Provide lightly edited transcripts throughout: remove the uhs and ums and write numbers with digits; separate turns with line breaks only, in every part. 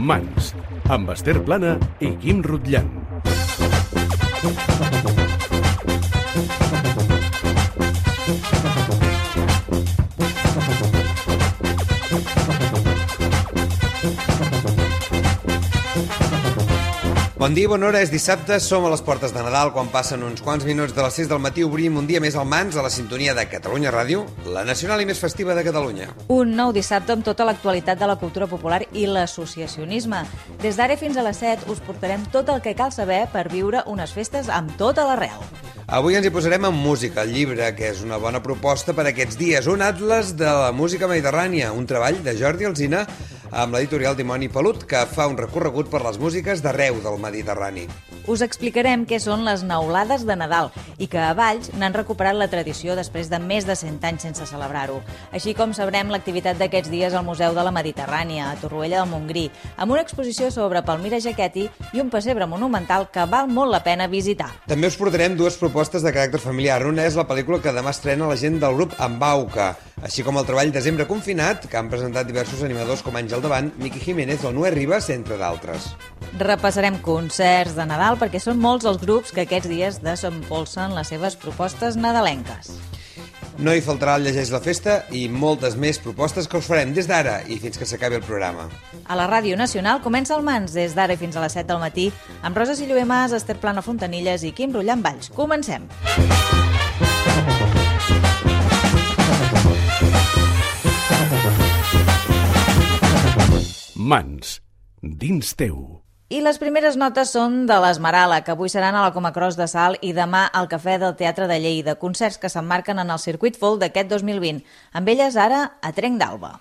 Mans, amb Esther Plana i Guim Rutllant.
Bon dia, bona hora, és dissabte, som a les portes de Nadal. Quan passen uns quants minuts de les 6 del matí obrim un dia més al Mans a la sintonia de Catalunya Ràdio, la nacional i més festiva de Catalunya.
Un nou dissabte amb tota l'actualitat de la cultura popular i l'associacionisme. Des d'ara fins a les 7 us portarem tot el que cal saber per viure unes festes amb tota l'arrel.
Avui ens hi posarem amb música, el llibre, que és una bona proposta per aquests dies. Un atles de la música mediterrània, un treball de Jordi Alsina amb l'editorial Dimoni Pelut, que fa un recorregut per les músiques d'arreu del Mediterrani.
Us explicarem què són les neulades de Nadal i que a Valls n'han recuperat la tradició després de més de 100 anys sense celebrar-ho. Així com sabrem l'activitat d'aquests dies al Museu de la Mediterrània, a Torroella del Montgrí, amb una exposició sobre Palmira Jaquetti i un pessebre monumental que val molt la pena visitar.
També us portarem dues propostes de caràcter familiar. Una és la pel·lícula que demà estrena la gent del grup Embauca, així com el treball Desembre Confinat, que han presentat diversos animadors com Àngel Davant, Miqui Jiménez o Noé Ribas, entre d'altres.
Repassarem concerts de Nadal perquè són molts els grups que aquests dies desempolsen les seves propostes nadalenques.
No hi faltarà el Llegeix la Festa i moltes més propostes que us farem des d'ara i fins que s'acabi el programa.
A la Ràdio Nacional comença el Mans des d'ara fins a les 7 del matí amb Rosa Silloé Mas, Esther Plana Fontanilles i Quim Rutllant Valls. Comencem!
Mans, dins teu.
I les primeres notes són de l'Esmerala, que avui seran a la Comacros de Salt i demà al Cafè del Teatre de Lleida, concerts que s'emmarquen en el circuit folk d'aquest 2020. Amb elles ara a Trenc d'Alba.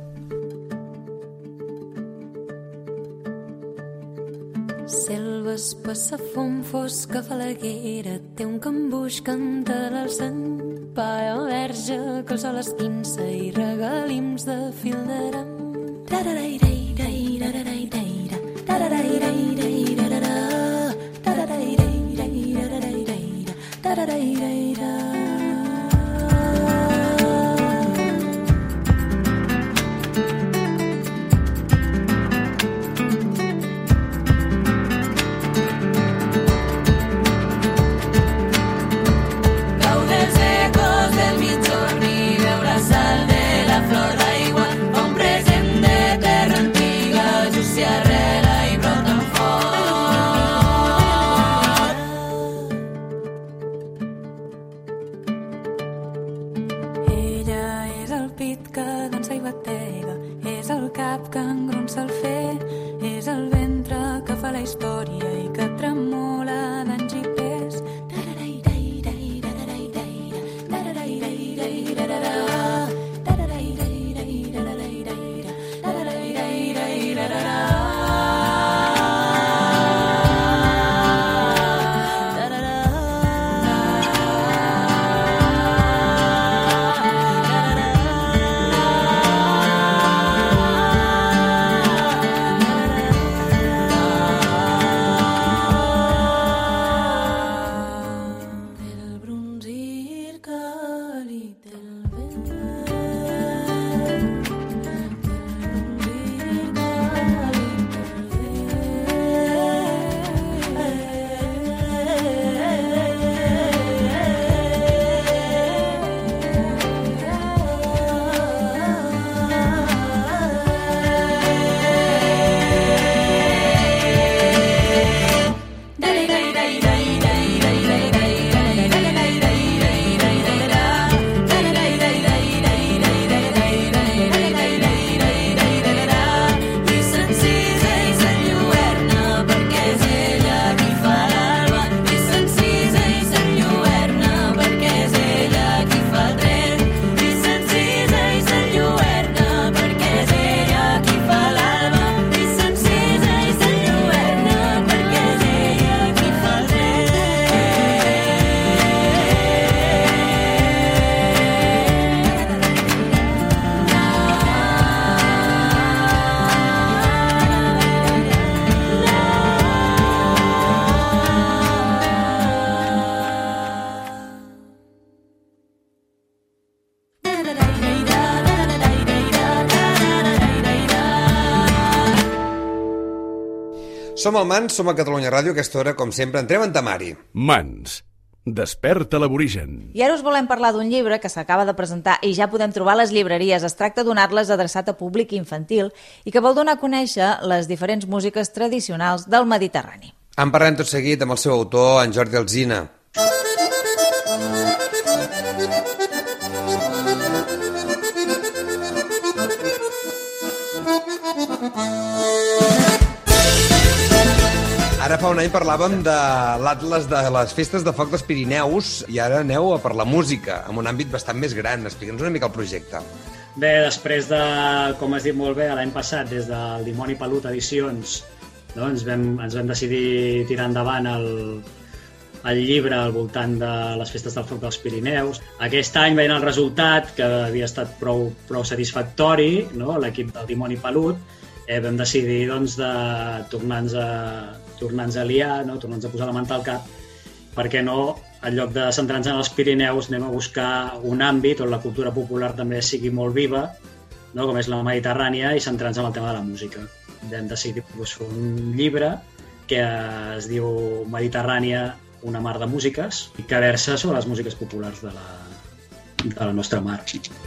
Selva espessa, fum fosca, falaguera, té un cambuix, canta l'alçant, paia verge, que el sol esquinça i regalims de fil d'aram.
Som al Mans, som a Catalunya Ràdio, a aquesta hora, com sempre, entrem en temari.
Mans. Desperta l'aborigen.
I ara us volem parlar d'un llibre que s'acaba de presentar i ja podem trobar a les llibreries. Es tracta d'un atles adreçat a públic infantil i que vol donar a conèixer les diferents músiques tradicionals del Mediterrani.
En parlem tot seguit amb el seu autor, en Jordi Alsina. Ara fa un any parlàvem de l'Atles de les festes de foc dels Pirineus i ara aneu a per la música, en un àmbit bastant més gran. Explica'ns una mica el projecte.
Bé, després de, com has dit molt bé, l'any passat, des del Dimoni Pelut Edicions, doncs ens vam decidir tirar endavant el llibre al voltant de les festes del foc dels Pirineus. Aquest any veient el resultat, que havia estat prou satisfactori, no? L'equip del Dimoni Pelut, vam decidir doncs, de tornar-nos a liar, no? Tornar-nos a posar la manta al cap, perquè no, en lloc de centrar-nos en els Pirineus, anem a buscar un àmbit on la cultura popular també sigui molt viva, no? Com és la Mediterrània, i centrar-nos en el tema de la música. Vam decidir fer un llibre que es diu Mediterrània, una mar de músiques, i que versa sobre les músiques populars de la nostra mar.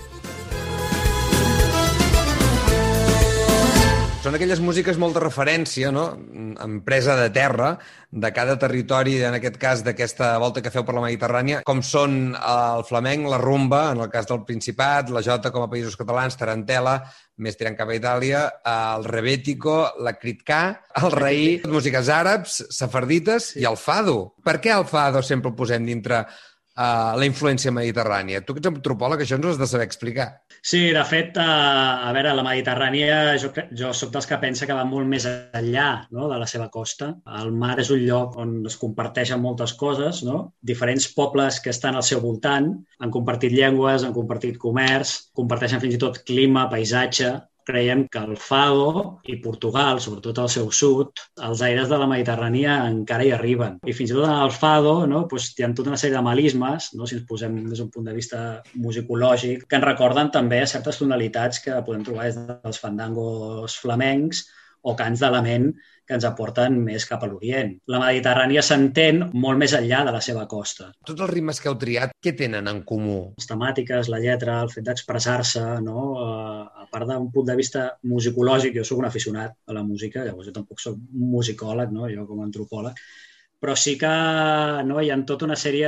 Són aquelles músiques molt de referència, no? Empresa de terra, de cada territori, en aquest cas d'aquesta volta que feu per la Mediterrània, com són el flamenc, la rumba, en el cas del Principat, la jota com a Països Catalans, tarantela, més tirant cap a Itàlia, el rebético, la critkà, el raï, músiques àrabs, safardites i el fado. Per què el fado sempre el posem dintre la influència mediterrània? Tu que ets antropòleg, això ens ho has de saber explicar.
Sí, de fet, a veure, la Mediterrània, jo soc dels que pensa que va molt més enllà, no?, de la seva costa. El mar és un lloc on es comparteixen moltes coses, no? Diferents pobles que estan al seu voltant han compartit llengües, han compartit comerç, comparteixen fins i tot clima, paisatge. Creiem que el fado i Portugal, sobretot al seu sud, els aires de la Mediterrània encara hi arriben. I fins i tot en el fado, no, doncs, hi ha tota una sèrie de malismes, no, si ens posem des d'un punt de vista musicològic, que ens recorden també certes tonalitats que podem trobar des dels fandangos flamencs o cants de lament que ens aporten més cap a l'Orient. La Mediterrània s'entén molt més enllà de la seva costa.
Tots els ritmes que heu triat, què tenen en comú?
Les temàtiques, la lletra, el fet d'expressar-se, no? A part d'un punt de vista musicològic, jo soc un aficionat a la música, llavors jo tampoc soc un musicòleg, no? Jo com a antropòleg, però sí que no, hi ha tota una sèrie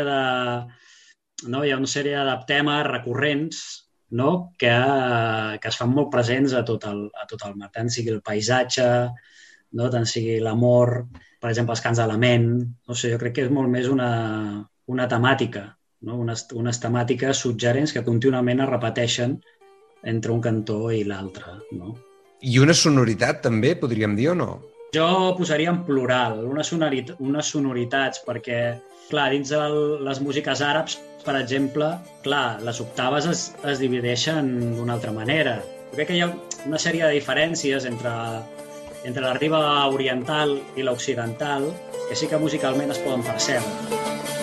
de temes recurrents, no? que es fan molt presents a tot el mar, tant sigui el paisatge, no? Tant sigui l'amor, per exemple, els cants de lament. No sé, jo crec que és molt més una temàtica, no? Unes temàtiques suggerents que contínuament es repeteixen entre un cantó i l'altre. No?
I una sonoritat també, podríem dir, o no?
Jo posaria en plural, unes sonoritats, perquè, clar, dins de les músiques àrabs, per exemple, clar, les octaves es divideixen d'una altra manera. Jo crec que hi ha una sèrie de diferències entre la riba oriental i l'occidental, que sí que musicalment es poden percebre.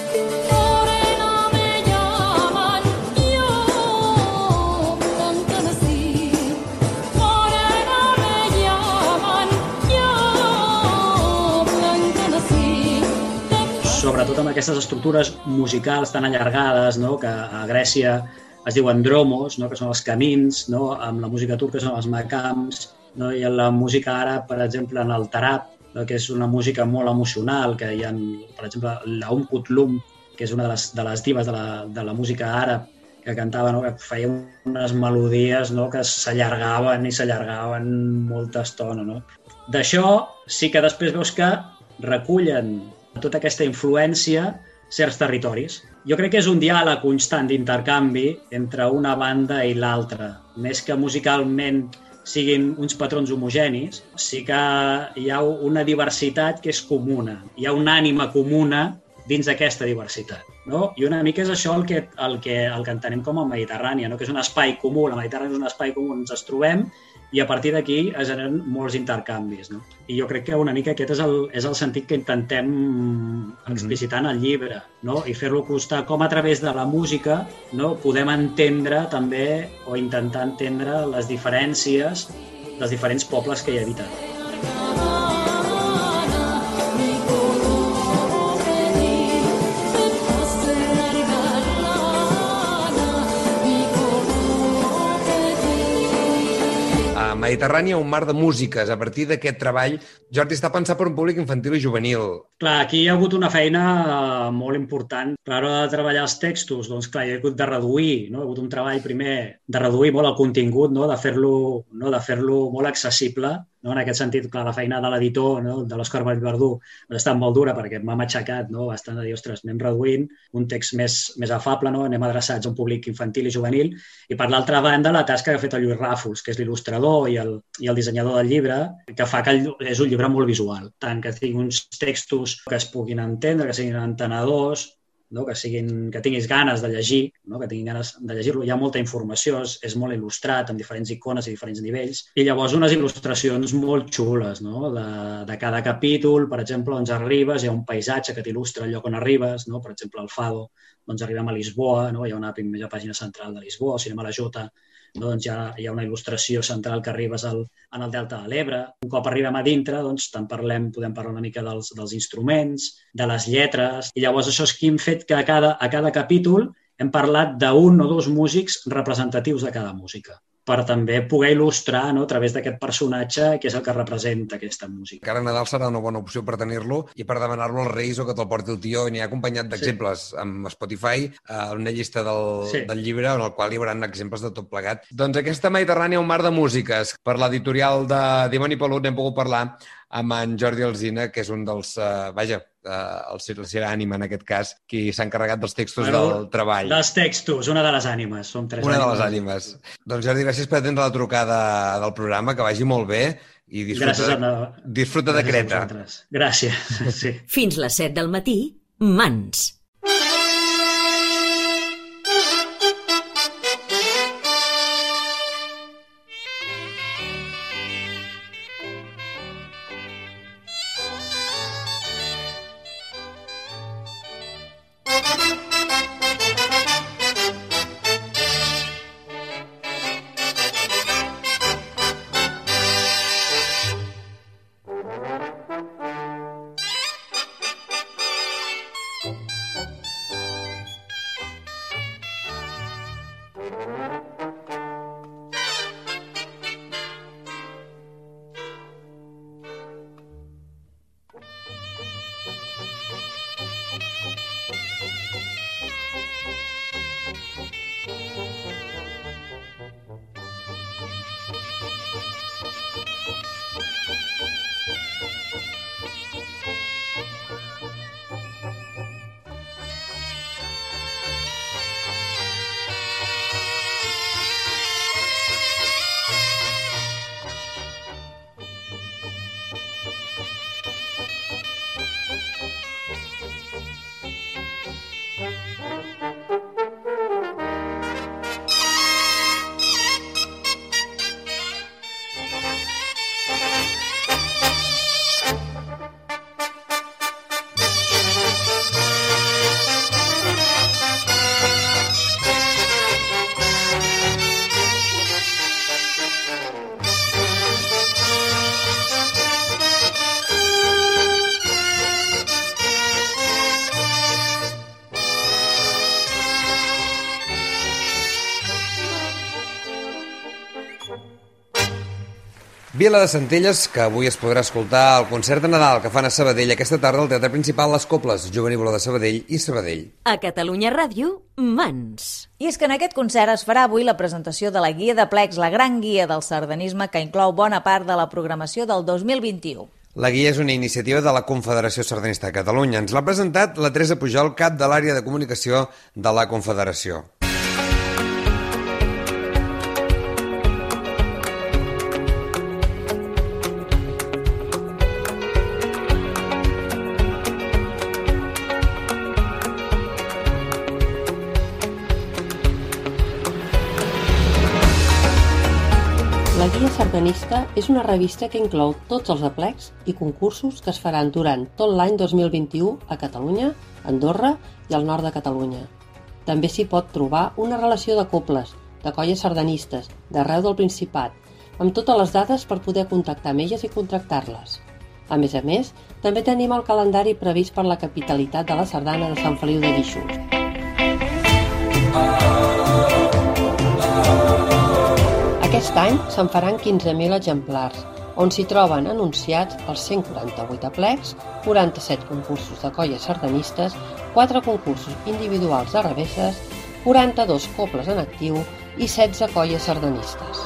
Sobretot amb aquestes estructures musicals tan allargades, no? Que a Grècia es diuen dromos, no? Que són els camins, no? Amb la música turca són els maqams, no? I en la música àrab, per exemple, en el tarab, no? Que és una música molt emocional, que hi ha, per exemple, l'Um Kutlum, que és una de les divas de la música àrab, que cantava, no? Que feia unes melodies, no? Que s'allargaven molta estona. No? D'això sí que després veus que recullen tota aquesta influència certs territoris. Jo crec que és un diàleg constant d'intercanvi entre una banda i l'altra. Més que musicalment siguin uns patrons homogenis, sí que hi ha una diversitat que és comuna. Hi ha una ànima comuna dins d'aquesta diversitat. No? I una mica és això el que entenem com a Mediterrània, no? Que és un espai comú. La Mediterrània és un espai comú on ens trobem i a partir d'aquí es generen molts intercanvis. No? I jo crec que una mica aquest és el sentit que intentem explicitar en el llibre, no? I fer-lo constar com a través de la música, no? Podem entendre també o intentar entendre les diferències dels diferents pobles que hi habiten.
Mediterrània, un mar de músiques. A partir d'aquest treball, Jordi, està pensat per un públic infantil i juvenil.
Clar, aquí hi ha hagut una feina molt important. A l'hora de treballar els textos, doncs clar, hi ha hagut de reduir, no? Hi ha hagut un treball primer de reduir molt el contingut, no? De fer-lo molt accessible. No? En aquest sentit, clar, la feina de l'editor, no? De l'Òscar Vallverdú, ha estat molt dura perquè m'ha matxacat, no? Bastant de dir, ostres, anem reduint un text més afable, no? Anem adreçats a un públic infantil i juvenil. I per l'altra banda, la tasca que ha fet el Lluís Ràfols, que és l'il·lustrador i el dissenyador del llibre, que fa que és un llibre molt visual, tant que tingui uns textos que es puguin entendre, que siguin entenedors, no? Que tinguis ganes de llegir, no? Que tinguin ganes de llegir-lo. Hi ha molta informació, és molt il·lustrat, amb diferents icones i diferents nivells. I llavors unes il·lustracions molt xules, no? De cada capítol, per exemple, on arribes, hi ha un paisatge que t'il·lustra el lloc on arribes, no? Per exemple, al Fado, doncs arribem a Lisboa, no? Hi ha una primera pàgina central de Lisboa, al Cinema La Jota, doncs hi ha una il·lustració central que arribes en el Delta de l'Ebre. Un cop arribem a dintre, doncs podem parlar una mica dels instruments, de les lletres, i llavors això és que hem fet que a cada capítol hem parlat d'un o dos músics representatius de cada música, per també poder il·lustrar, no, a través d'aquest personatge què és el que representa aquesta música.
Cara Nadal serà una bona opció per tenir-lo i per demanar-lo als Reis o que te'l porti el tió. N'hi ha acompanyat d'exemples amb Spotify, una llista del llibre en el qual hi haurà exemples de tot plegat. Doncs aquesta Mediterrània, un mar de músiques. Per l'editorial de Dimoni Pelut n'hem pogut parlar amb en Jordi Alsina, que és un dels, el serà ànima en aquest cas, qui s'ha encarregat dels textos del treball.
Dels textos, una de les ànimes. Som tres ànimes.
Una de les ànimes. Doncs Jordi, gràcies per atendre la trucada del programa, que vagi molt bé i disfruta de Creta.
Gràcies. Sí.
Fins les 7 del matí, Mans.
Vila de Centelles, que avui es podrà escoltar al concert de Nadal que fan a Sabadell aquesta tarda al Teatre Principal Les Coples, Jovenívola de Sabadell i Sabadell.
A Catalunya Ràdio, Mans.
I és que en aquest concert es farà avui la presentació de la Guia de Plecs, la gran guia del sardanisme que inclou bona part de la programació del 2021.
La guia és una iniciativa de la Confederació Sardanista de Catalunya. Ens l'ha presentat la Teresa Pujol, cap de l'àrea de comunicació de la Confederació.
La Guia Sardanista és una revista que inclou tots els aplecs i concursos que es faran durant tot l'any 2021 a Catalunya, Andorra i al nord de Catalunya. També s'hi pot trobar una relació de coples, de colles sardanistes, d'arreu del Principat, amb totes les dades per poder contactar amb elles i contractar-les. A més, també tenim el calendari previst per la capitalitat de la sardana de Sant Feliu de Guíxols. Aquest any se'n faran 15.000 exemplars, on s'hi troben anunciats els 148 aplecs, 47 concursos de colles sardanistes, 4 concursos individuals de revesses, 42 cobles en actiu i 16 colles sardanistes.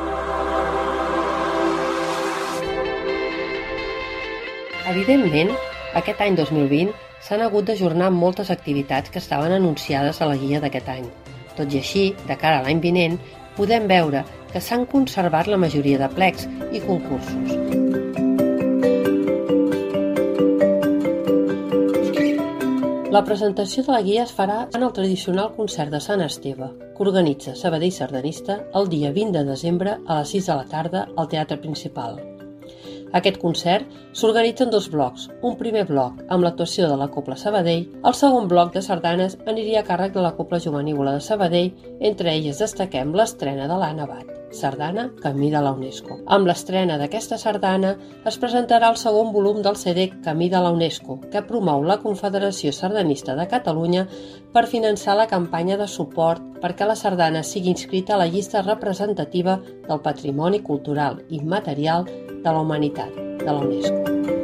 Evidentment, aquest any 2020 s'han hagut d'ajornar moltes activitats que estaven anunciades a la guia d'aquest any. Tot i així, de cara a l'any vinent, podem veure que s'han conservat la majoria de plecs i concursos. La presentació de la guia es farà en el tradicional concert de Sant Esteve, que organitza Sabadell Sardanista el dia 20 de desembre a les 6 de la tarda al Teatre Principal. Aquest concert s'organitza en 2 blocs. Un primer bloc amb l'actuació de la Cobla Sabadell, el segon bloc de sardanes aniria a càrrec de la Cobla Jovenívola de Sabadell, entre elles destaquem l'estrena de l'Anna Bat, sardana Camí de la UNESCO. Amb l'estrena d'aquesta sardana es presentarà el segon volum del CD Camí de la UNESCO, que promou la Confederació Sardanista de Catalunya per finançar la campanya de suport perquè la sardana sigui inscrita a la llista representativa del patrimoni cultural immaterial de la humanitat de la UNESCO.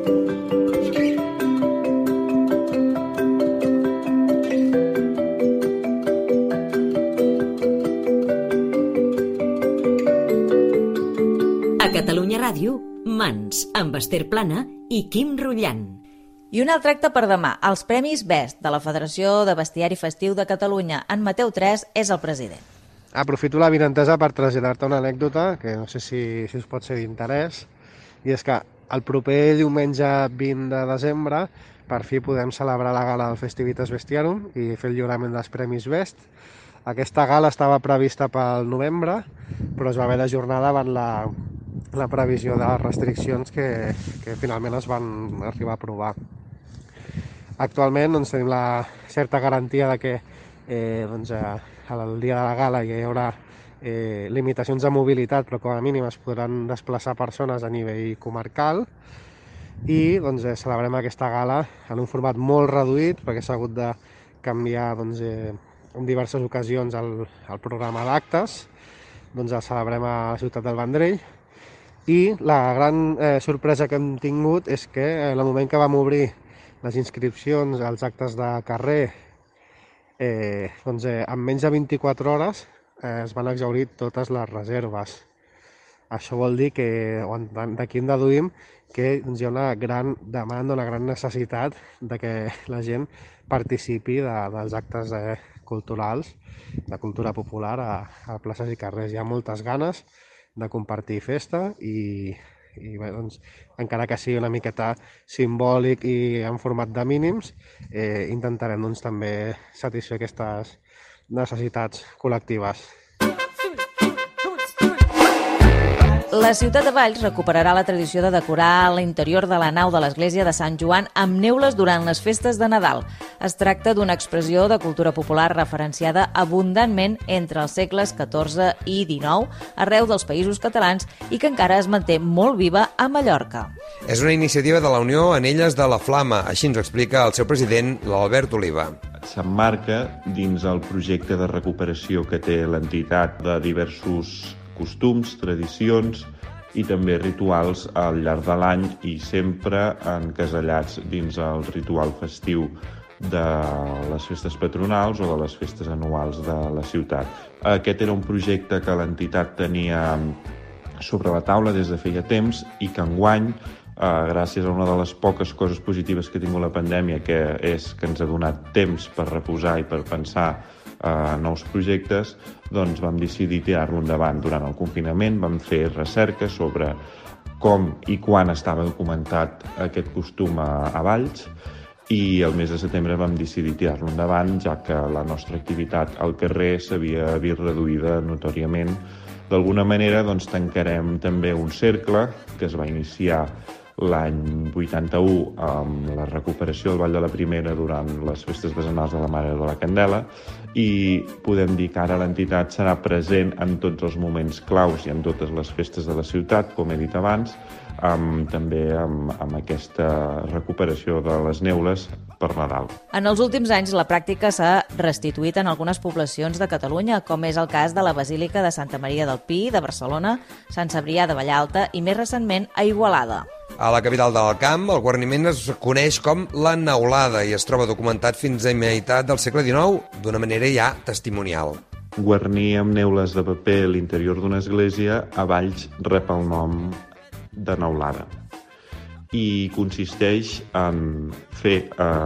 A Catalunya Ràdio, Mans, amb Esther Plana i Quim Rullant.
I un altre acte per demà, els Premis Best de la Federació de Bestiari Festiu de Catalunya. En Mateu Tres és el president.
Aprofito la vinentesa per traslladar-te una anècdota que no sé si us pot ser d'interès, i és que el proper diumenge 20 de desembre per fi podem celebrar la gala del Festivitas Bestiarum i fer el lliurament dels Premis Best. Aquesta gala estava prevista pel novembre, però es va haver d'ajornar davant la previsió de les restriccions que finalment es van arribar a aprovar. Actualment tenim la certa garantia de que el dia de la gala hi haurà limitacions de mobilitat, però com a mínim es podran desplaçar persones a nivell comarcal i celebrem aquesta gala en un format molt reduït perquè s'ha hagut de canviar en diverses ocasions el programa d'actes. El celebrem a la ciutat del Vendrell i la gran sorpresa que hem tingut és que en el moment que vam obrir les inscripcions als actes de carrer en menys de 24 hores es van exhaurir totes les reserves. Això vol dir que d'aquí en deduïm que hi ha una gran demanda, una gran necessitat de que la gent participi dels actes culturals, de cultura popular a places i carrers. Hi ha moltes ganes de compartir festa i encara que sigui una miqueta simbòlic i en format de mínims, intentarem també satisfer aquestes necessitats col·lectives.
La ciutat de Valls recuperarà la tradició de decorar l'interior de la nau de l'església de Sant Joan amb neules durant les festes de Nadal. Es tracta d'una expressió de cultura popular referenciada abundantment entre els segles XIV i XIX arreu dels països catalans i que encara es manté molt viva a Mallorca.
És una iniciativa de la Unió Anelles de la Flama, així ens ho explica el seu president, l'Albert Oliva.
S'emmarca dins el projecte de recuperació que té l'entitat de diversos costums, tradicions i també rituals al llarg de l'any i sempre encasellats dins el ritual festiu de les festes patronals o de les festes anuals de la ciutat. Aquest era un projecte que l'entitat tenia sobre la taula des de feia temps i que enguany, gràcies a una de les poques coses positives que ha tingut la pandèmia, que és que ens ha donat temps per reposar i per pensar nous projectes, doncs vam decidir tirar-lo endavant. Durant el confinament vam fer recerca sobre com i quan estava documentat aquest costum a Valls i el mes de setembre vam decidir tirar-lo endavant, ja que la nostra activitat al carrer s'havia vist reduïda notòriament. D'alguna manera tancarem també un cercle que es va iniciar l'any 81 amb la recuperació del Ball de la Primera durant les festes decenals de la Mare de la Candela i podem dir que ara l'entitat serà present en tots els moments claus i en totes les festes de la ciutat, com he dit abans, també amb aquesta recuperació de les neules per Nadal.
En els últims anys, la pràctica s'ha restituït en algunes poblacions de Catalunya, com és el cas de la Basílica de Santa Maria del Pi, de Barcelona, Sant Cebrià de Vallalta i, més recentment, a Igualada.
A la capital del camp, el guarniment es coneix com la Neulada i es troba documentat fins a meitat del segle XIX d'una manera ja testimonial.
Guarnir amb neules de paper l'interior d'una església a Valls rep el nom de Neulada i consisteix en fer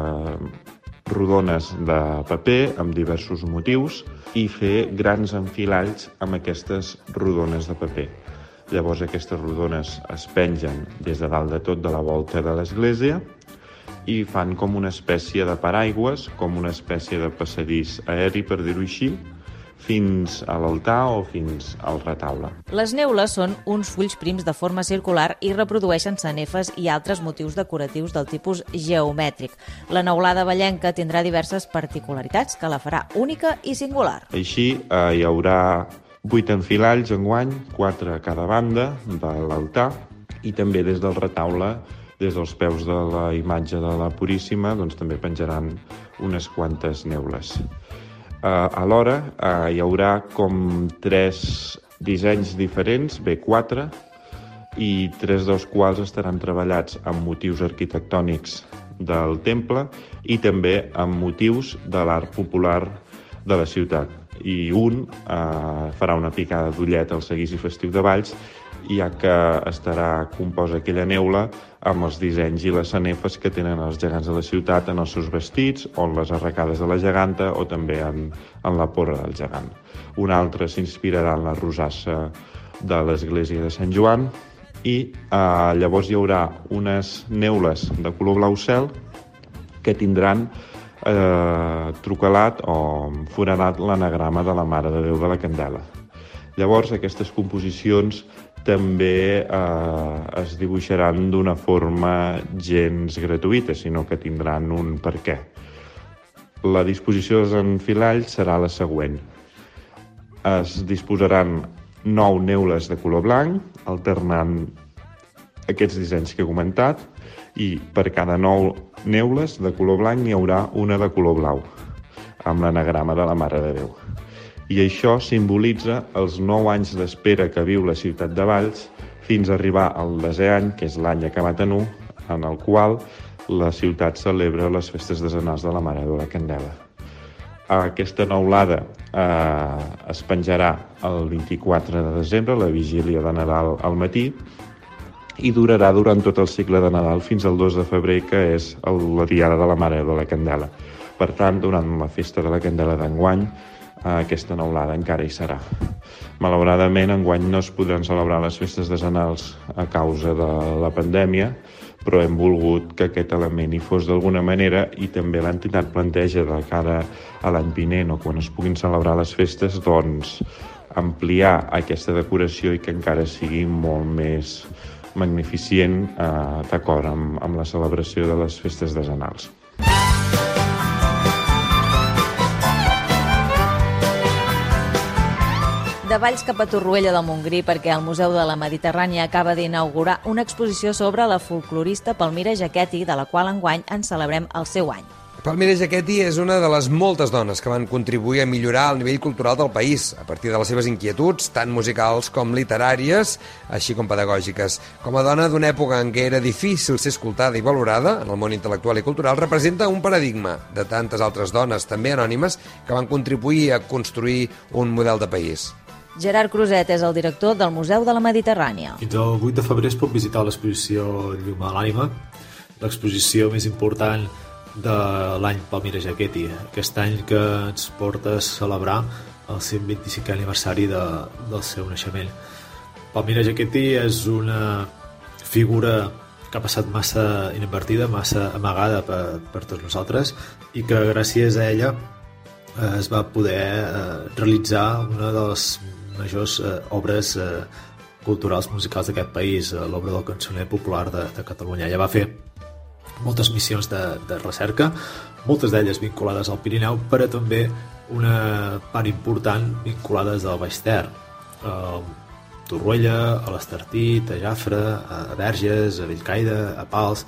rodones de paper amb diversos motius i fer grans enfilalls amb aquestes rodones de paper. Llavors aquestes rodones es pengen des de dalt de tot de la volta de l'església i fan com una espècie de paraigües, com una espècie de passadís aeri, per dir-ho així, fins a l'altar o fins al retaule.
Les neules són uns fulls prims de forma circular i reprodueixen sanefes i altres motius decoratius del tipus geomètric. La neulada vallenca tindrà diverses particularitats que la farà única i singular.
Així hi haurà 8 enfilalls enguany, 4 a cada banda de l'altar i també des del retaule, des dels peus de la imatge de la Puríssima, doncs també penjaran unes quantes neules. Alhora hi haurà com 3 dissenys diferents, 4, i 3 dels quals estaran treballats amb motius arquitectònics del temple i també amb motius de l'art popular de la ciutat. I un farà una picada d'ullet al seguici festiu de Valls, ja que estarà composa aquella neula amb els dissenys i les sanefes que tenen els gegants de la ciutat en els seus vestits, o en les arracades de la geganta, o també en la porra del gegant. Un altre s'inspirarà en la rosassa de l'església de Sant Joan i llavors hi haurà unes neules de color blau cel que tindran trucalat o foradat l'anagrama de la Mare de Déu de la Candela. Llavors aquestes composicions també es dibuixaran d'una forma gens gratuïta, sinó que tindran un perquè. La disposició dels enfilalls serà la següent. Es disposaran 9 neules de color blanc, alternant aquests dissenys que he comentat, i per cada 9 neules de color blanc n'hi haurà una de color blau, amb l'anagrama de la Mare de Déu. I això simbolitza els 9 anys d'espera que viu la ciutat de Valls fins a arribar al 10è any, que és l'any acabat en 1, en el qual la ciutat celebra les festes decenals de la Mare de la Candela. Aquesta neulada es penjarà el 24 de desembre, la vigília de Nadal al matí, i durarà durant tot el cicle de Nadal fins al 2 de febrer, que és la diada de la Mare de la Candela. Per tant, durant la festa de la Candela d'enguany, aquesta neulada encara hi serà. Malauradament, enguany no es podran celebrar les festes decenals a causa de la pandèmia, però hem volgut que aquest element hi fos d'alguna manera, i també l'entitat planteja de cara a l'any vinent o quan es puguin celebrar les festes, doncs ampliar aquesta decoració i que encara sigui molt més magnificent d'acord amb la celebració de les festes decenals.
De Valls cap a Torroella de Montgrí, perquè el Museu de la Mediterrània acaba d'inaugurar una exposició sobre la folclorista Palmira Jaqueti, de la qual enguany en celebrem el seu any.
Palmira Jaqueti és una de les moltes dones que van contribuir a millorar el nivell cultural del país, a partir de les seves inquietuds, tant musicals com literàries, així com pedagògiques. Com a dona d'una època en què era difícil ser escoltada i valorada en el món intel·lectual i cultural, representa un paradigma de tantes altres dones, també anònimes, que van contribuir a construir un model de país.
Gerard Cruzet és el director del Museu de la Mediterrània.
Fins al 8 de febrer es pot visitar l'exposició Llum a l'ànima, l'exposició més important de l'any Palmira Jaqueti, aquest any que ens porta a celebrar el 125è aniversari del seu naixement. Palmira Jaqueti és una figura que ha passat massa inadvertida, massa amagada per tots nosaltres, i que gràcies a ella es va poder realitzar una de les majors obres culturals musicals d'aquest país, l'obra del cançoner popular de Catalunya. Ella va fer moltes missions de recerca, moltes d'elles vinculades al Pirineu, però també una part important vinculades al Baix Ter, a Torroella, a l'Estartit, a Jafre, a Verges, a Bellcaire, a Pals,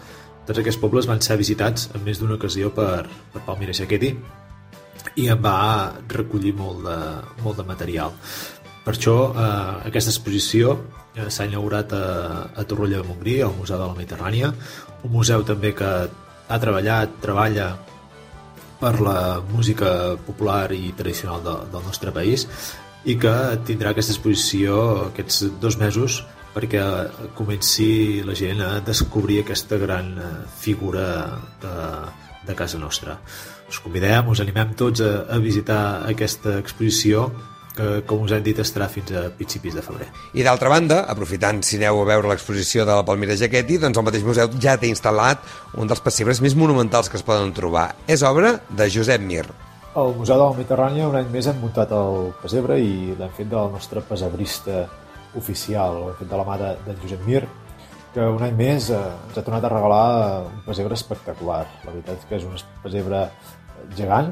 Tots aquests pobles van ser visitats en més d'una ocasió per Palmira Jaqueti i em va recollir molt de material. Per això aquesta exposició s'ha inaugurat a Torroella de Montgrí, al Museu de la Mediterrània, un museu també que ha treballa per la música popular i tradicional del nostre país i que tindrà aquesta exposició aquests 2 mesos perquè comenci la gent a descobrir aquesta gran figura de casa nostra. Us convidem, us animem tots a visitar aquesta exposició que, com us hem dit, estarà fins a principis de febrer.
I d'altra banda, aprofitant si aneu a veure l'exposició de la Palmira Jaqueti, doncs el mateix museu ja té instal·lat un dels pessebres més monumentals que es poden trobar. És obra de Josep Mir.
Al Museu de la Mediterrània un any més hem muntat el pessebre i l'hem fet del nostre pessebrista oficial, l'hem fet de la mà d'en Josep Mir, que un any més ens ha tornat a regalar un pessebre espectacular. La veritat és que és un pessebre gegant,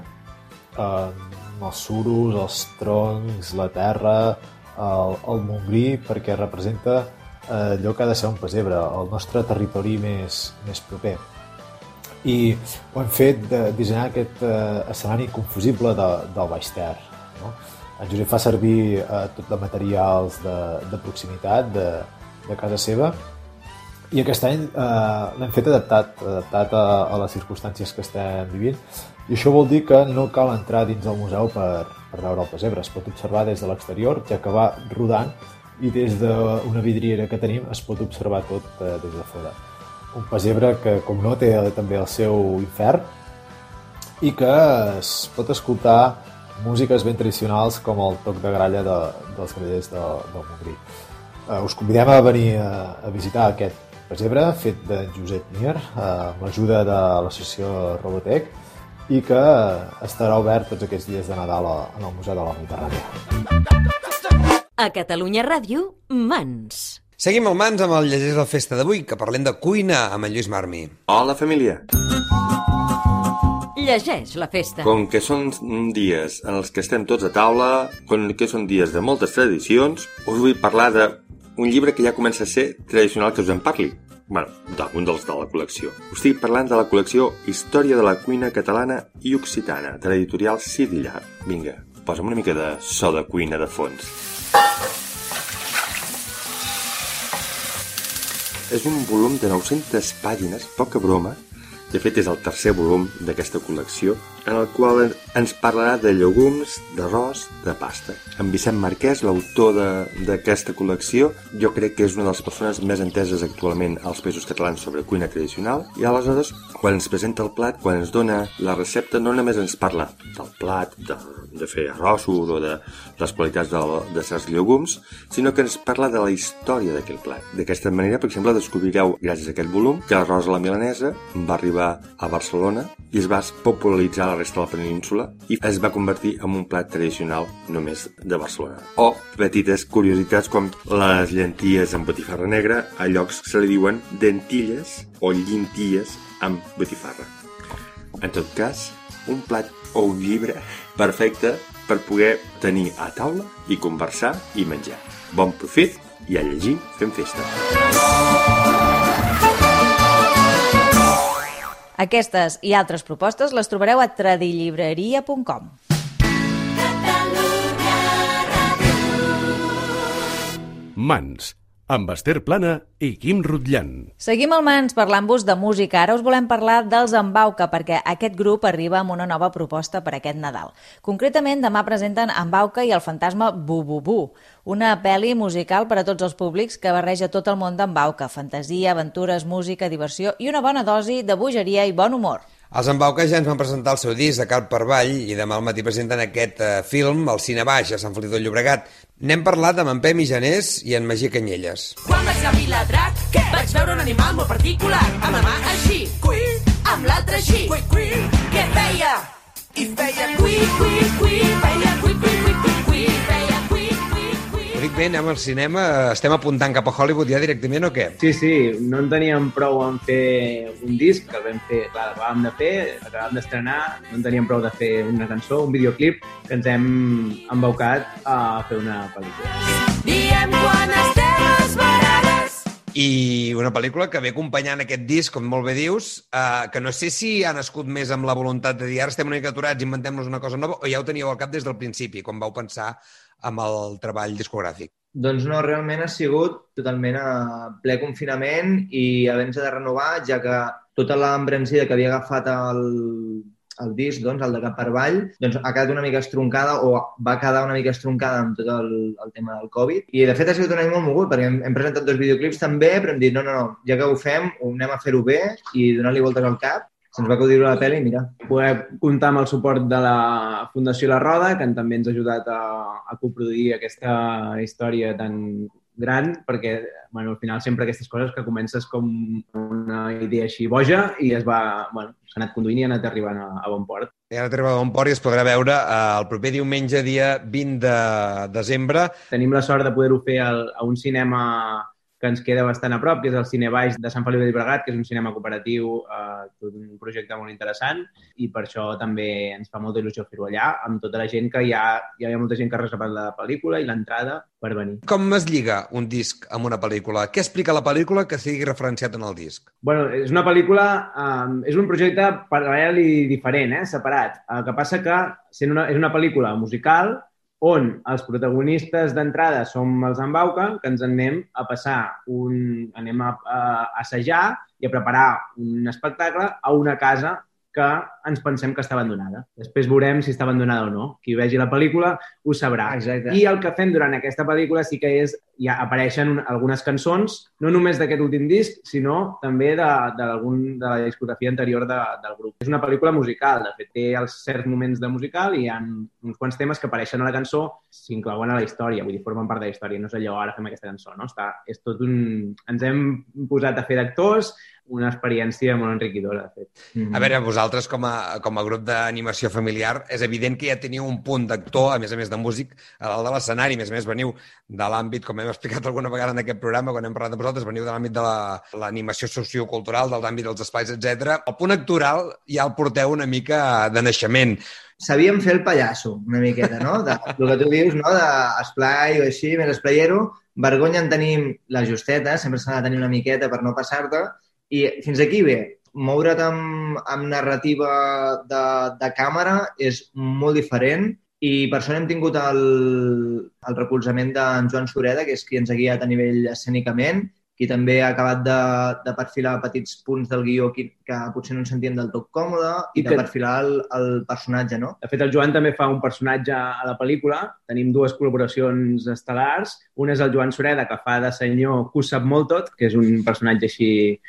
amb els suros, els troncs, la terra, el Montgrí, perquè representa allò que ha de ser un pessebre, el nostre territori més proper. I ho hem fet dissenyar aquest escenari inconfusible del Baix Ter. No? En Josep fa servir tot de materials de proximitat, de casa seva, i aquest any l'hem fet adaptat a les circumstàncies que estem vivint, i això vol dir que no cal entrar dins del museu per veure el pessebre. Es pot observar des de l'exterior, ja que va rodant, i des d'una vidriera que tenim es pot observar tot des de fora. Un pessebre que, com no, té també el seu infern i que es pot escoltar músiques ben tradicionals com el toc de gralla dels grallers del Montgrí. Us convidem a venir a visitar aquest pessebre fet de Josep Mir amb l'ajuda de l'associació Robotech i que estarà obert tots aquests dies de Nadal en el Museu de la Mediterrània.
A Catalunya Ràdio, Mans.
Seguim al Mans amb el Llegeix la Festa d'avui, que parlem de cuina amb en Lluís Marmi.
Hola, família!
Llegeix la festa.
Com que són dies en els que estem tots a taula, com que són dies de moltes tradicions, us vull parlar d'un llibre que ja comença a ser tradicional que us en parli. Bueno, d'algun dels de la col·lecció. Us estic parlant de la col·lecció Història de la cuina catalana i occitana, de l'editorial Sidillar. Vinga, posa'm una mica de so de cuina de fons. És un volum de 900 pàgines, poca broma. De fet, és el tercer volum d'aquesta col·lecció, en el qual ens parlarà de llegums, d'arròs, de pasta. En Vicent Marquès, l'autor d'aquesta col·lecció, jo crec que és una de les persones més enteses actualment als Països Catalans sobre cuina tradicional, i aleshores, quan ens presenta el plat, quan ens dona la recepta, no només ens parla del plat, de fer arrossos o de les qualitats de certs llegums, sinó que ens parla de la història d'aquell plat. D'aquesta manera, per exemple, descobrireu, gràcies a aquest volum, que l'arròs a la milanesa va arribar a Barcelona i es va popularitzar a la resta de la península i es va convertir en un plat tradicional només de Barcelona. O petites curiositats com les llenties amb botifarra negra, a llocs se li diuen dentilles o llenties amb botifarra. En tot cas, un plat o un llibre perfecte per poder tenir a taula i conversar i menjar. Bon profit i a llegir fem festa.
Aquestes i altres propostes les trobareu a tradillibreria.com.
Mans, amb Esther Plana i Quim Rutllan.
Seguim al Mans parlant-vos de música. Ara us volem parlar dels Embauca, perquè aquest grup arriba amb una nova proposta per aquest Nadal. Concretament, demà presenten Embauca i el fantasma Bu-Bu-Bu, una pel·li musical per a tots els públics que barreja tot el món d'Embauca, fantasia, aventures, música, diversió i una bona dosi de bogeria i bon humor.
Els Embauca ja ens van presentar el seu disc de Carp per Avall i demà al matí presenten aquest film al Cine Baix a Sant Feliu del Llobregat. N'hem parlat amb en Pep Mijanés i en Magí Canyelles.
Quan vaig a Viladrac, vaig veure un animal molt particular, amb la mà així, cui, amb l'altra així, cui, cui, què feia? I feia cui, cui, cui, feia cui, cui, cui, cui, cui, feia cui, cui, cui.
Ho dic bé, anem al cinema, estem apuntant cap a Hollywood ja directament o què?
Sí, no en teníem prou en fer un disc, que el vam fer, clar, l'acabàvem de fer, l'acabàvem d'estrenar, no en teníem prou de fer una cançó, un videoclip, que ens hem embaucat a fer una pel·lícula.
Diem quan estem esbarades,
I una pel·lícula que ve acompanyant aquest disc, com molt bé dius, que no sé si ha nascut més amb la voluntat de dir ara estem una mica aturats, inventem-nos una cosa nova, o ja ho teníeu al cap des del principi, quan vau pensar amb el treball discogràfic.
Doncs no, realment ha sigut totalment a ple confinament i havent-se de renovar, ja que tota l'embranzida que havia agafat el disc, doncs, el de Cap per Avall, doncs ha quedat una mica estroncada o va quedar una mica estroncada amb tot el tema del Covid. I, de fet, ha sigut un any molt mogut, perquè hem presentat 2 videoclips també, però hem dit, no, ja que ho fem, ho anem a fer-ho bé i donar-li voltes al cap. Se'ns va acudir la pel·li i mira.
Poder comptar amb el suport de la Fundació La Roda, que també ens ha ajudat a coproduir aquesta història tan gran, perquè al final sempre aquestes coses que comences com una idea així boja i s'ha anat conduint i ha anat arribant a bon port.
Ha anat arribant a bon port i es podrà veure el proper diumenge, dia 20 de desembre.
Tenim la sort de poder-ho fer a un cinema que ens queda bastant a prop, que és el Cine Baix de Sant Feliu de Llobregat, que és un cinema cooperatiu, tot un projecte molt interessant, i per això també ens fa molta il·lusió fer-ho allà, amb tota la gent que hi ha molta gent que ha reservat la pel·lícula i l'entrada per venir.
Com es lliga un disc amb una pel·lícula? Què explica la pel·lícula que sigui referenciat en el disc?
És una pel·lícula, és un projecte paral·lel i diferent, separat. El que passa que és una pel·lícula musical on els protagonistes d'entrada som els En Bauca, que ens anem a anem a assajar i a preparar un espectacle a una casa que ens pensem que està abandonada. Després veurem si està abandonada o no. Qui vegi la pel·lícula ho sabrà.
Exacte.
I el que fem durant aquesta pel·lícula sí que ja apareixen algunes cançons, no només d'aquest últim disc, sinó també de la discografia anterior del grup. És una pel·lícula musical, de fet, té els certs moments de musical i hi ha uns quants temes que apareixen a la cançó, s'inclouen a la història, vull dir, formen part de la història, no és allò, ara fem aquesta cançó, no? És tot Ens hem posat a fer d'actors, una experiència molt enriquidora, de fet.
A veure, vosaltres com a grup d'animació familiar és evident que ja teniu un punt d'actor, a més de músic, a dalt de l'escenari. A més, veniu de l'àmbit, com hem explicat alguna vegada en aquest programa, quan hem parlat de vosaltres, veniu de l'àmbit de l'animació sociocultural, de l'àmbit dels espais, etc. El punt actoral ja el porteu una mica de naixement.
Sabíem fer el pallasso, una miqueta, no? El que tu dius, no? D'esplai o així, més esplayero. Vergonya en tenim la justeta, sempre s'ha de tenir una miqueta per no passar-te. I fins aquí bé, moure't amb narrativa de càmera és molt diferent i per això hem tingut el recolzament d'en Joan Sureda, que és qui ens ha guiat a nivell escènicament, qui també ha acabat de perfilar petits punts del guió que potser no ens sentíem del tot còmode i de perfilar el personatge, no?
De fet, el Joan també fa un personatge a la pel·lícula. Tenim 2 col·laboracions estel·lars. Un és el Joan Sureda, que fa de senyor que ho sap molt tot, que és un personatge així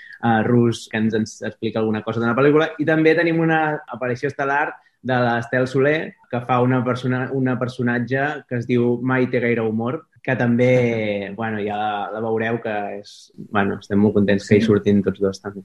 rus que ens explica alguna cosa de la pel·lícula. I també tenim una aparició estel·lar de l'Estel Soler, que fa una personatge que es diu Mai té gaire humor, que també, ja la veureu, que estem molt contents que hi surtin tots 2 també.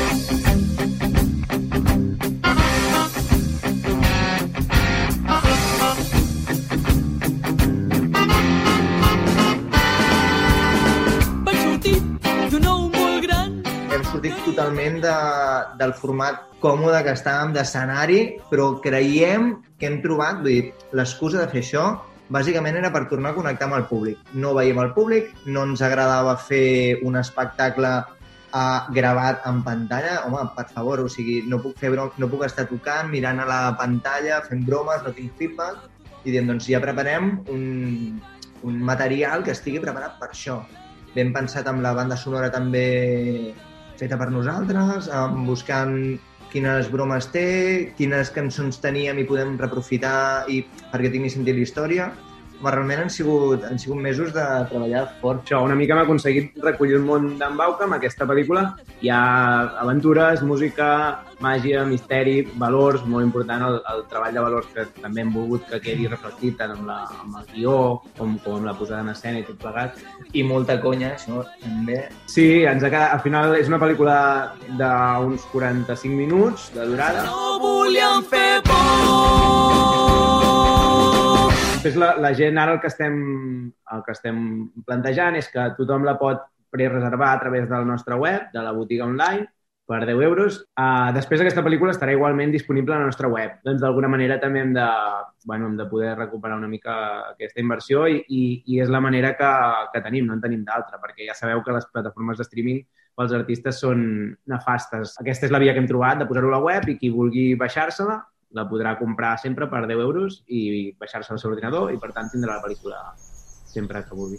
Hem sortit totalment del format còmode que estàvem d'escenari, però creiem que hem trobat, vull dir, l'excusa de fer això bàsicament era per tornar a connectar amb el públic. No veiem el públic, no ens agradava fer un espectacle gravat en pantalla. Home, per favor, o sigui, no puc estar tocant, mirant a la pantalla, fent bromes, no tinc feedback, i diem, doncs ja preparem un material que estigui preparat per això. Ben pensat amb la banda sonora també feta per nosaltres, buscant quines bromes té, quines cançons teníem i podem reprofitar perquè tingui sentit la història. Realment han sigut mesos de treballar fort.
Això, una mica hem aconseguit recollir el món d'en Bauca amb aquesta pel·lícula. Hi ha aventures, música, màgia, misteri, valors, molt important el treball de valors que també hem volgut que quedi reflectit tant amb el guió com amb la posada en escena i tot plegat.
I molta conya, això també.
Sí, al final és una pel·lícula d'uns 45 minuts de durada.
No volíem fer por.
Després la gent ara el que estem plantejant és que tothom la pot prereservar a través del nostre web, de la botiga online, per 10 euros. Després aquesta pel·lícula estarà igualment disponible a la nostra web. Doncs d'alguna manera també hem de poder recuperar una mica aquesta inversió i és la manera que tenim, no en tenim d'altra, perquè ja sabeu que les plataformes de streaming pels artistes són nefastes. Aquesta és la via que hem trobat de posar-ho a la web i qui vulgui baixar-se-la la podrà comprar sempre per 10 euros i baixar-se al seu ordinador i per tant tindrà la pel·lícula sempre que vulgui.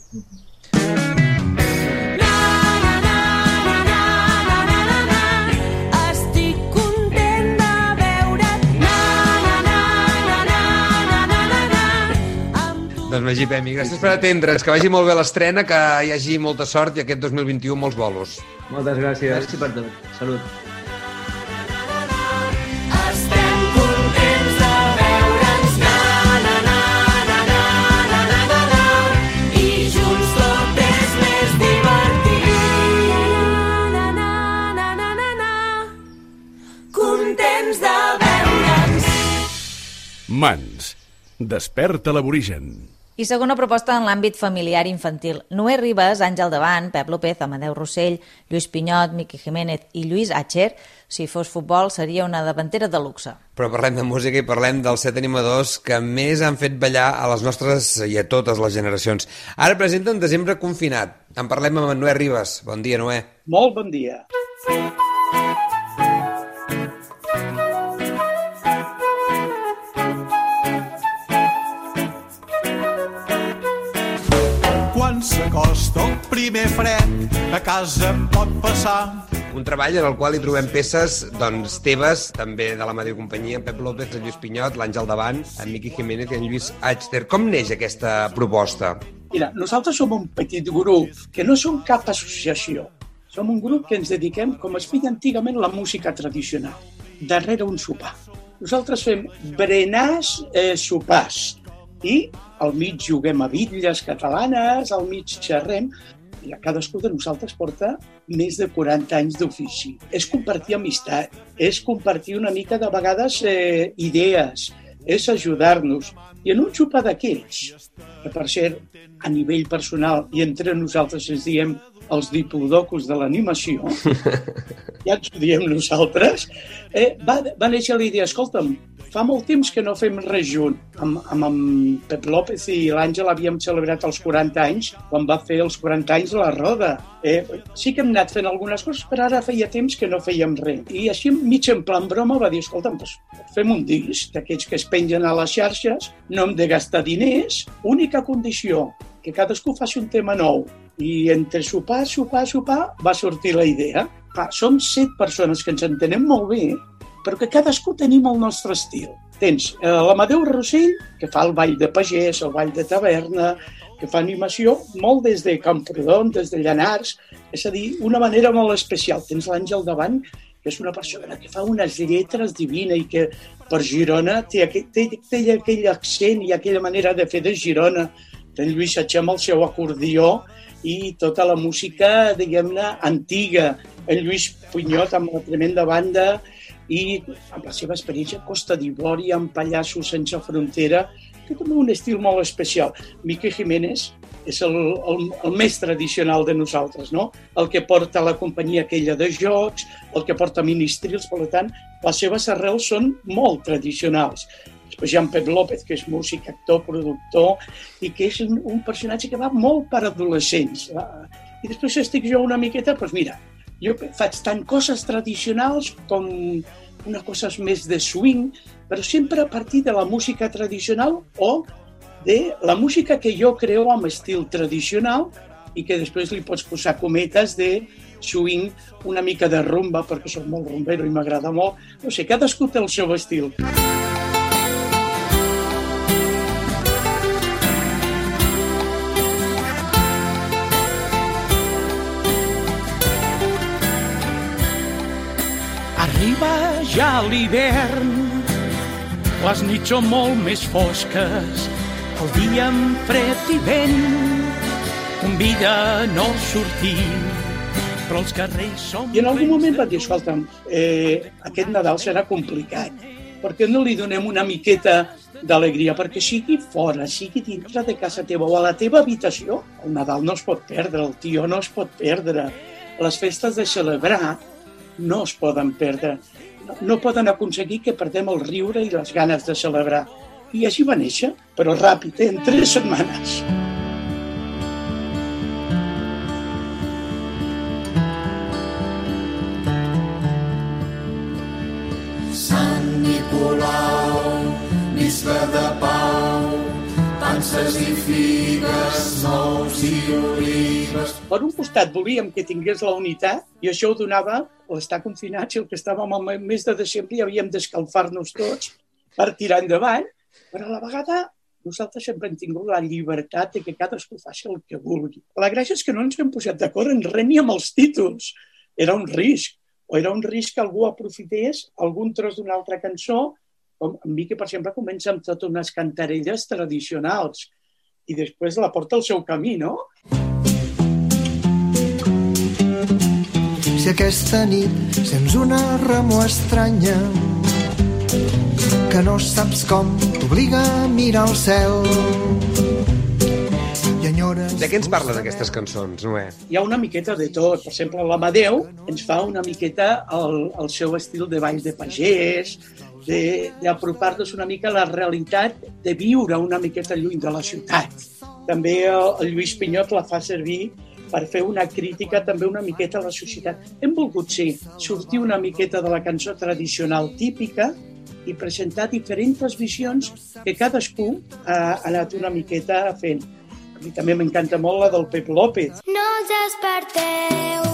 Doncs Magí Pemi, gràcies per atendre'ns, que vagi molt bé l'estrena, que hi hagi molta sort i aquest 2021 molts bolos.
Moltes gràcies. Gràcies per tot. Salut.
Estem contents de veure'ns, i junts tot és més divertit. Contents de veure'ns.
Mans. Desperta l'aborigen.
I segona proposta en l'àmbit familiar infantil. Noé Ribas, Àngel Davant, Pep López, Amadeu Rossell, Lluís Pinyot, Miqui Jiménez i Lluís Acher, si fos futbol seria una davantera de luxe.
Però parlem de música i parlem dels 7 animadors que més han fet ballar a les nostres i a totes les generacions. Ara presenten Desembre confinat. En parlem amb en Noé Ribas. Bon dia, Noé.
Molt bon dia.
S'acosta el primer fred, a casa em pot passar.
Un treball en el qual hi trobem peces teves, també de la Amadeu Companyia, en Pep López, en Lluís Pinyot, l'Àngel Davant, en Miqui Jiménez i en Lluís Achter. Com neix aquesta proposta?
Mira, nosaltres som un petit grup que no som cap associació. Som un grup que ens dediquem, com es feia antigament, la música tradicional, darrere un sopar. Nosaltres fem berenars, sopars, i al mig juguem a bitlles catalanes, al mig xerrem, i cadascú de nosaltres porta més de 40 anys d'ofici. És compartir amistat, és compartir una mica de vegades idees, és ajudar-nos. I en un sopar d'aquells, que per cert, a nivell personal i entre nosaltres ens diem els diplodocus de l'animació, ja ens ho diem nosaltres, va néixer la idea, escolta'm, fa molt temps que no fem res junt. Amb en Pep López i l'Àngel havíem celebrat els 40 anys, quan va fer els 40 anys la roda. Sí que hem anat fent algunes coses, però ara feia temps que no fèiem res. I així, mig en plan broma, va dir, escolta'm, fem un disc d'aquests que es pengen a les xarxes, no hem de gastar diners, única condició, que cadascú faci un tema nou. I entre sopar, va sortir la idea. Som 7 persones que ens entenem molt bé, però que cadascú tenim el nostre estil. Tens l'Amadeu Rossell, que fa el ball de pagès, el ball de taverna, que fa animació molt des de Camprodon, des de Llanars, és a dir, una manera molt especial. Tens l'Àngel Davant, que és una persona que fa unes lletres divines i que per Girona té aquell accent i aquella manera de fer de Girona. Ten Lluís Acher amb el seu acordió i tota la música, diguem-ne, antiga. En Lluís Pinyot amb la tremenda banda i amb la seva experiència a Costa d'Ivori, amb Pallassos sense frontera, que té un estil molt especial. Miqui Jiménez és el més tradicional de nosaltres, no? El que porta la companyia aquella de jocs, el que porta Ministrils, per tant, les seves arrels són molt tradicionals. Després hi ha en Pep López, que és músic, actor, productor, i que és un personatge que va molt per adolescents. I després estic jo una miqueta, doncs mira, jo faig tant coses tradicionals com unes coses més de swing, però sempre a partir de la música tradicional o de la música que jo creo amb estil tradicional i que després li pots posar cometes de swing, una mica de rumba, perquè soc molt rumbero i m'agrada molt. No sé, cadascú té el seu estil.
Arriba ja l'hivern, les nits són molt més fosques, el dia amb fred i vent convida a no sortir, però els carrers són...
I en algun moment va dir, escolta'm, aquest Nadal serà complicat, perquè no li donem una miqueta d'alegria, perquè sigui fora, sigui dintre de casa teva o a la teva habitació, el Nadal no es pot perdre, el tio no es pot perdre, les festes de celebrar, no es poden perdre. No poden aconseguir que perdem el riure i les ganes de celebrar. I així va néixer, però ràpid, en 3 setmanes.
Sant Nicolau, bisbe de pau, panses i figues, nous i olives.
Per un costat volíem que tingués la unitat i això ho donava l'estar confinats i el que estàvem al mes de desembre i havíem d'escalfar-nos tots per tirar endavant, però a la vegada nosaltres sempre hem tingut la llibertat de que cadascú faci el que vulgui. La gràcia és que no ens hem posat d'acord en res ni amb els títols. Era un risc. O era un risc que algú aprofités algun tros d'una altra cançó, com en mi, que, per exemple, comença amb totes unes cantarelles tradicionals i després la porta al seu camí, no?
Si aquesta nit sents una remor estranya que no saps com t'obliga a mirar el cel i enyores...
De què ens parlen aquestes cançons, Noé?
Hi ha una miqueta de tot. Per exemple, l'Amadeu ens fa una miqueta el seu estil de ball de pagès, d'apropar-nos una mica a la realitat de viure una miqueta lluny de la ciutat. També el Lluís Pinyot la fa servir per fer una crítica també una miqueta a la societat. Hem volgut sortir una miqueta de la cançó tradicional típica i presentar diferents visions que cadascú ha anat una miqueta fent. A mi també m'encanta molt la del Pep López.
No us desperteu.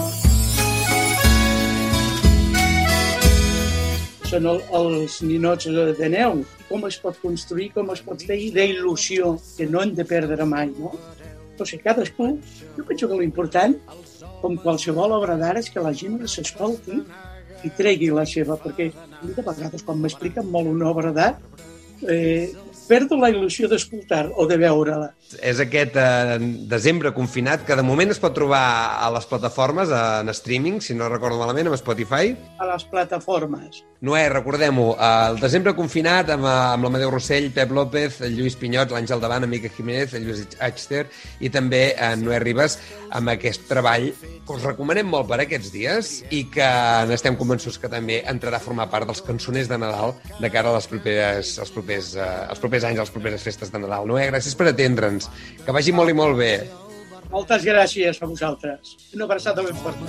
Són els ninots de neu. Com es pot construir, com es pot fer, i d'il·lusió, que no hem de perdre mai, no? O sigui, cadascú, jo penso que l'important, com qualsevol obra d'art, és que la gent s'escolti i tregui la seva, perquè de vegades quan m'expliquen molt una obra d'art, perdo la il·lusió d'escoltar o de veure-la.
És aquest desembre confinat que de moment es pot trobar a les plataformes, en streaming, si no recordo malament, amb Spotify.
A les plataformes.
Noé, recordem-ho, el desembre confinat amb l'Amadeu Rossell, Pep López, el Lluís Pinyot, l'Àngel Davant, Mica Jiménez, el Lluís Axter i també en Noé Ribas amb aquest treball que us recomanem molt per aquests dies i que n'estem convençuts que també entrarà a formar part dels cançoners de Nadal de cara als propers anys, a les properes festes de Nadal. Noé, gràcies per atendre'ns. Que vagi molt i molt bé.
Moltes gràcies a vosaltres. Una abraçada ben forta.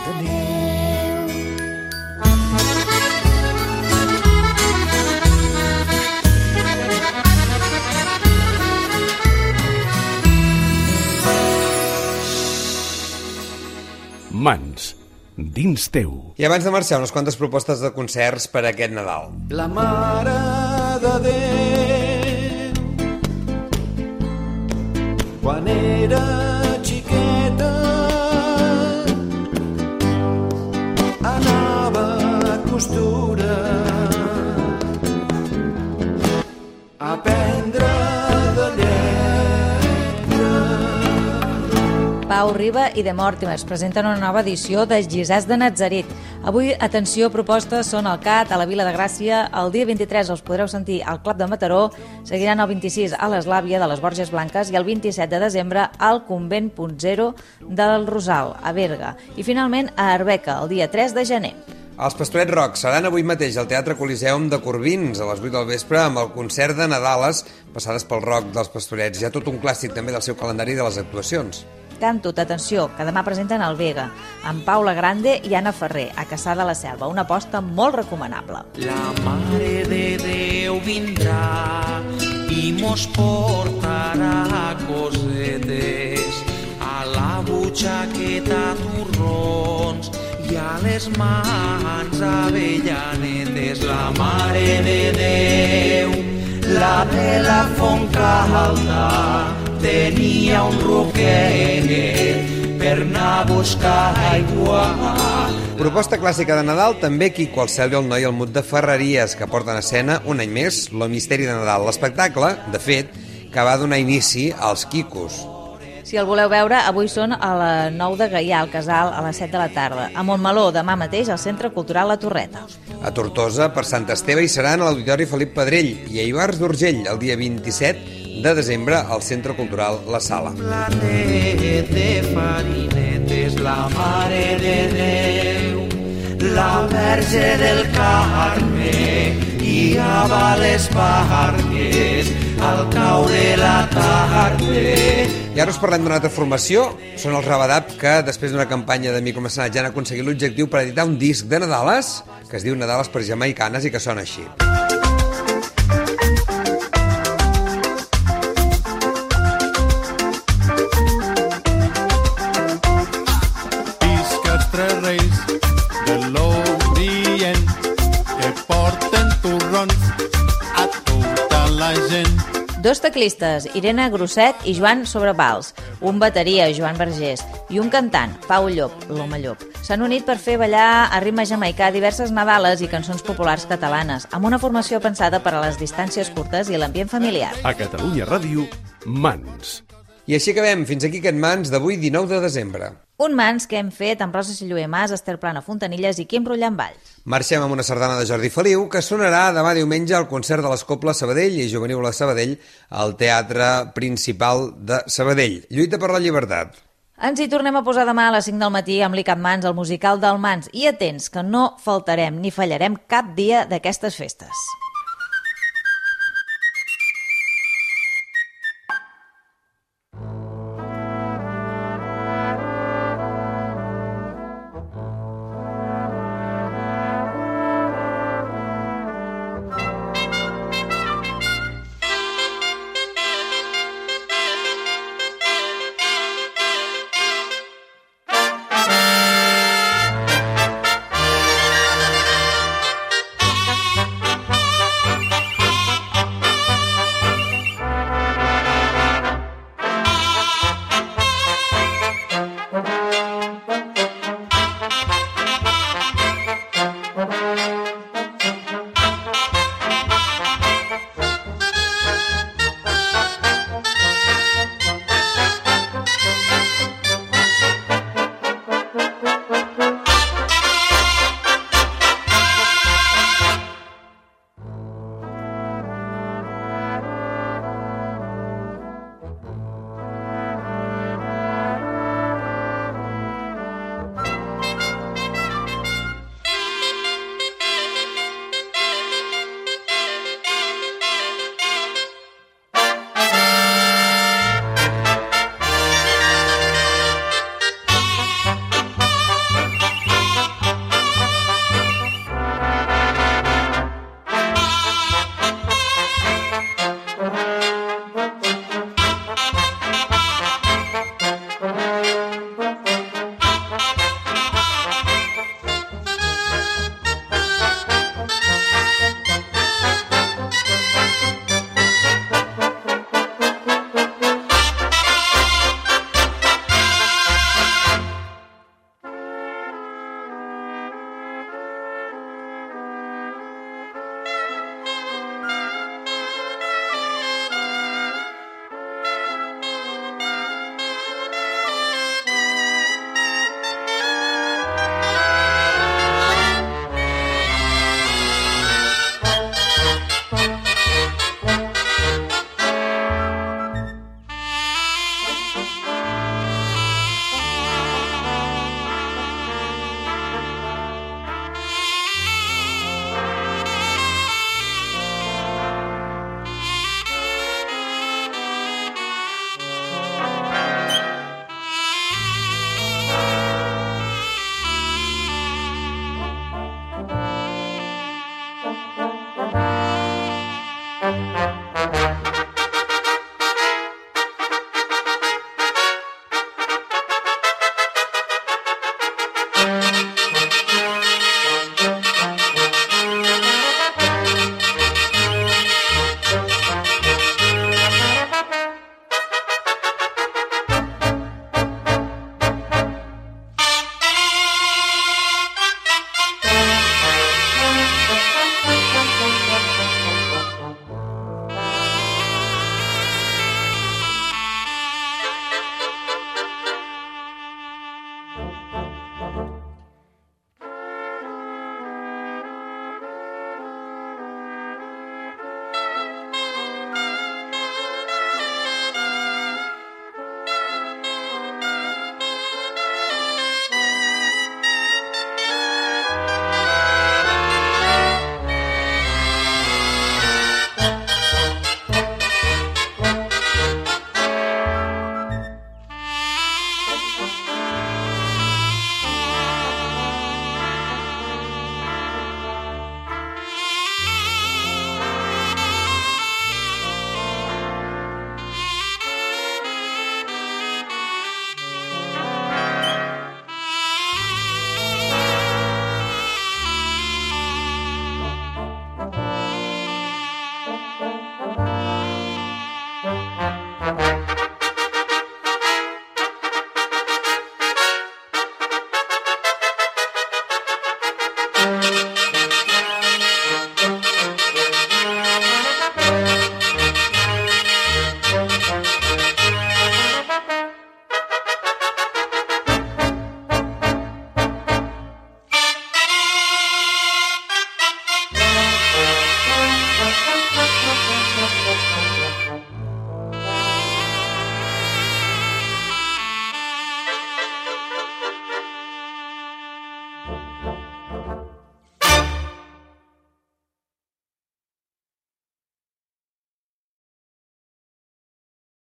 Mans, dins teu.
I abans de marxar, unes quantes propostes de concerts per a aquest Nadal.
La Mare de Déu, quan era xiqueta, anava a costura a aprendre de lletra.
Pau Riba i The Mortimers presenten una nova edició de Gisàs de Natzaret. Avui, atenció, propostes són al CAT, a la Vila de Gràcia. El dia 23 els podreu sentir al Club de Mataró, seguiran el 26 a l'Eslàvia de les Borges Blanques i el 27 de desembre al Convent.0 del Rosal, a Berga. I finalment a Arbeca, el dia 3 de gener.
Els Pastorets Rock seran avui mateix al Teatre Coliseum de Corbins a les 8 del vespre amb el concert de Nadales passades pel rock dels Pastorets. Hi ha tot un clàssic també del seu calendari de les actuacions.
Cantut, atenció, que demà presenten el Vega, amb Paula Grande i Anna Ferrer, a Cassà de la Selva, una aposta molt recomanable.
La Mare de Déu vindrà i mos portarà cosetes a la butxaqueta torrons i a les mans avellanetes. La Mare de Déu, la de la Fontcalda, tenia un roquet per anar a buscar aigua.
Proposta clàssica de Nadal, també Quico, el Cel i el Noi, el Mut de Ferreries, que porten a escena un any més Lo Misteri de Nadal. L'espectacle, de fet, que va donar inici als Quicos.
Si el voleu veure, avui són a la 9 de Gaià, al Casal, a les 7 de la tarda. A Montmeló, demà mateix, al Centre Cultural La Torreta.
A Tortosa, per Sant Esteve, hi seran a l'Auditori Felip Pedrell i a Ivars d'Urgell, el dia 27 de desembre, al Centre Cultural La Sala.
Planet de farinetes, la Mare de Déu,
la Verge del Carme guiava les barques al caure la tarda.
I ara us parlem d'una altra formació. Són els Rabadab, que després d'una campanya de micromecenatge han aconseguit l'objectiu per editar un disc de Nadales que es diu Nadales per Jamaicanes i que sona així.
Visca els tres reis de l'Orient que porten torrons a tota la gent.
Dos teclistes, Irene Grosset i Joan Sobrevals, un bateria, Joan Vergés, i un cantant, Pau Llop, l'home Llop, s'han unit per fer ballar a ritme jamaicà diverses Nadales i cançons populars catalanes, amb una formació pensada per a les distàncies curtes i l'ambient familiar.
A Catalunya Ràdio, Mans.
I així acabem. Fins aquí aquest Mans d'avui, 19 de desembre.
Un Mans que hem fet amb Rosa Silloé Mas, Esther Plana Fontanilles i Quim Rullan Valls.
Marxem amb una sardana de Jordi Feliu, que sonarà demà diumenge al concert de les Coples Sabadell i Juvenil de Sabadell al Teatre Principal de Sabadell. Lluita per la llibertat.
Ens hi tornem a posar demà a les 5 del matí amb l'ICAP Mans, el musical del Mans. I atents, que no faltarem ni fallarem cap dia d'aquestes festes.